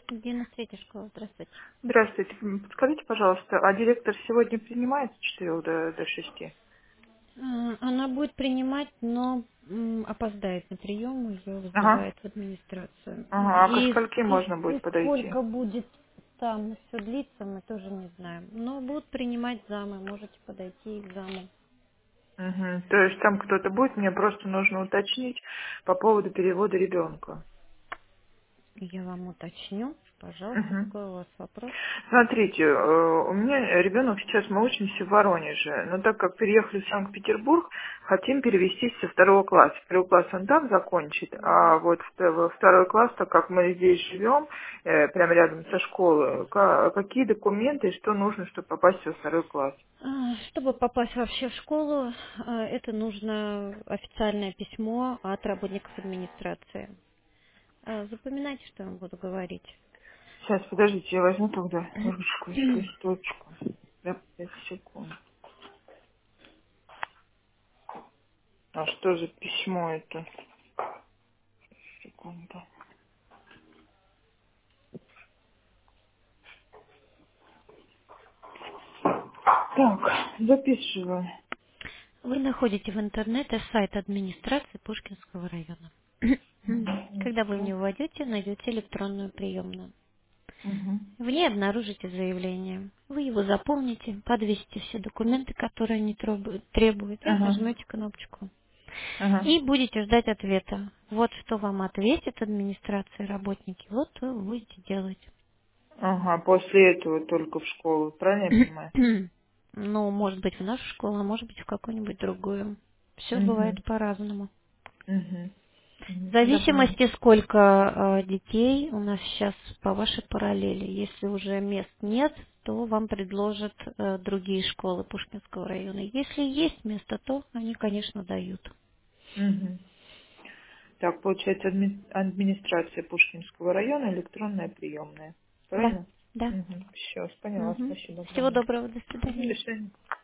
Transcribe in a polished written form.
Дина Третья школа, здравствуйте. Здравствуйте. Подскажите, пожалуйста, а директор сегодня принимает с 4 до 6? Она будет принимать, но опоздает на прием, ее Ага. вызывает в администрацию. Ага. А ко И, скольки и, можно будет и подойти? сколько будет там все длиться, мы тоже не знаем. Но будут принимать замы, можете подойти к заму. Угу. То есть там кто-то будет, мне просто нужно уточнить по поводу перевода ребенка. Я вам уточню, пожалуйста, Угу. какой у вас вопрос. Смотрите, у меня ребенок сейчас, мы учимся в Воронеже, но так как переехали в Санкт-Петербург, хотим перевестись со второго класса. Первый класс он там закончит, а вот во второй класс, так как мы здесь живем, прямо рядом со школой, какие документы и что нужно, чтобы попасть во второй класс? Чтобы попасть вообще в школу, это нужно официальное письмо от работников администрации. Запоминайте, что я вам буду говорить. Сейчас, подождите, я возьму тогда ручку и листочку. Да, 5 секунд. А что за письмо это? Секунду. Так, записываю. Вы находите в интернете сайт администрации Пушкинского района. Когда вы в него войдете, найдете электронную приемную. Угу. В ней обнаружите заявление. Вы его заполните, подвесите все документы, которые они требуют, и Ага, нажмете кнопочку. ага, И будете ждать ответа. Вот что вам ответит администрация, работники. Вот что вы будете делать. ага. После этого только в школу, правильно я понимаю? Ну, может быть, в нашу школу, а может быть, в какую-нибудь другую. Все Угу, бывает по-разному. угу. В Я поняла. зависимости, сколько детей у нас сейчас по вашей параллели. Если уже мест нет, то вам предложат другие школы Пушкинского района. Если есть место, то они, конечно, дают. Угу. Так, получается, администрация Пушкинского района, электронная приемная. Да, Правильно? да. Угу. Все, поняла. Мгм. Спасибо Всего огромное. доброго, до Мгм, свидания. до свидания.